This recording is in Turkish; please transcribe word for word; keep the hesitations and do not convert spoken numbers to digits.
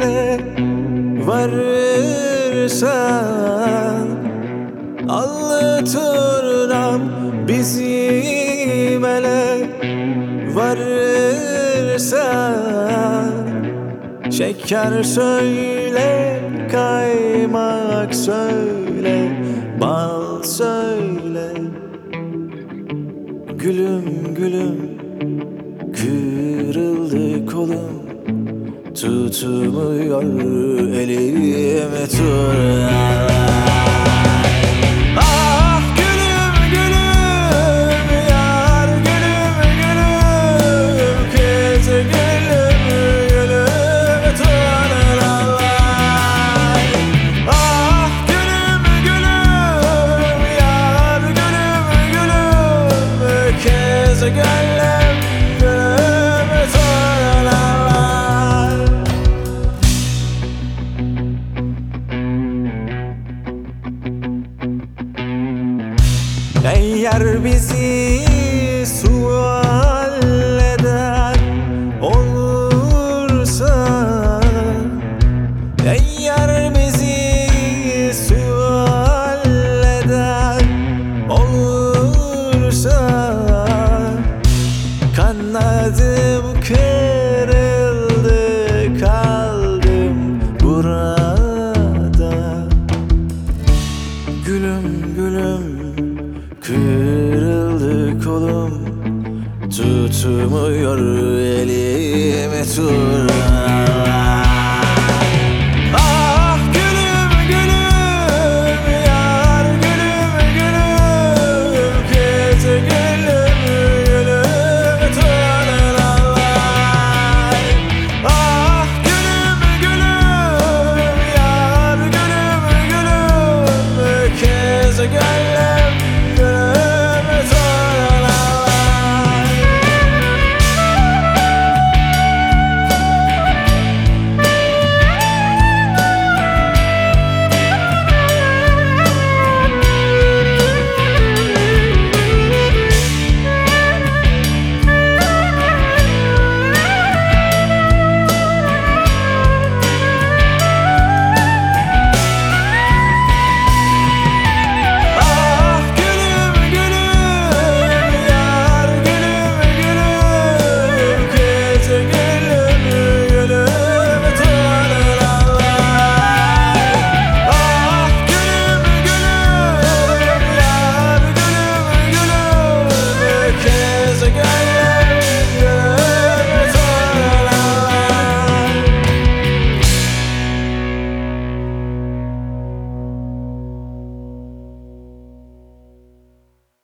söyle varırsan, allı turnam bizim ele varırsan, şeker söyle, kaymak söyle, bal söyle. Gülüm gülüm, kırıldı kolum, tutmuyor elimi tut. Ah gülüm gülüm, yar gülüm gülüm, kız gülüm gülüm tut. Ah gülüm gülüm, yar gülüm gülüm, kız gülüm gülüm tut. Eğer bizim